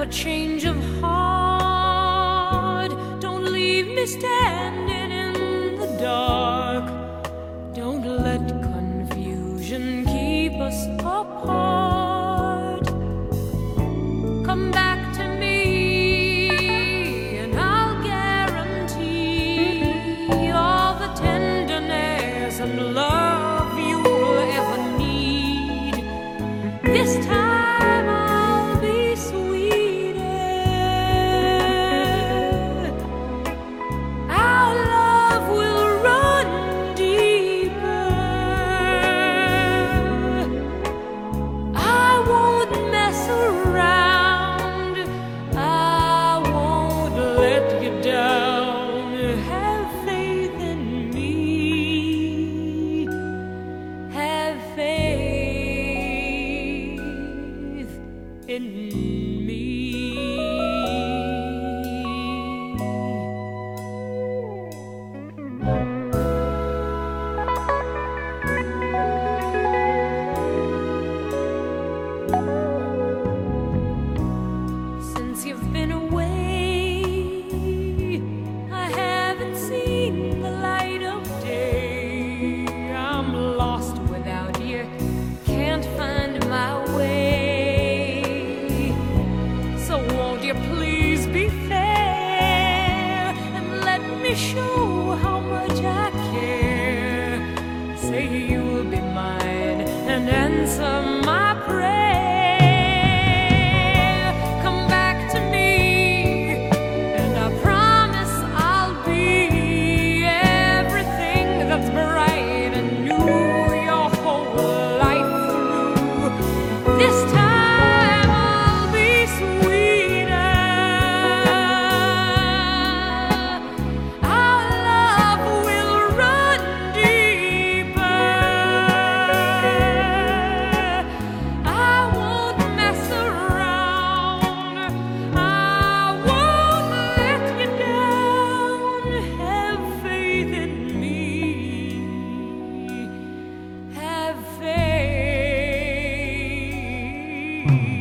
change of heart. Don't leave me standing in the dark. Don't let confusion keep us apart. Come back to me and I'll guarantee all the tenderness and love you'll ever need. This time I'll be sweeter. Our love will run deeper. I won't mess around. I won't let you down. Have faith in me. Have faith in me. Since you've been away, I haven't seen the light of day. I'm lost without you, can't find my way. So won't you please be fair and let me show how much I care. Say you'll be mine and answer my prayer. Come back to me and I promise I'll be everything that's bright and new your whole life through. This time I'll be sweeter. Our love will run deeper. I won't mess around. I won't let you down. Have faith in me. Have faith.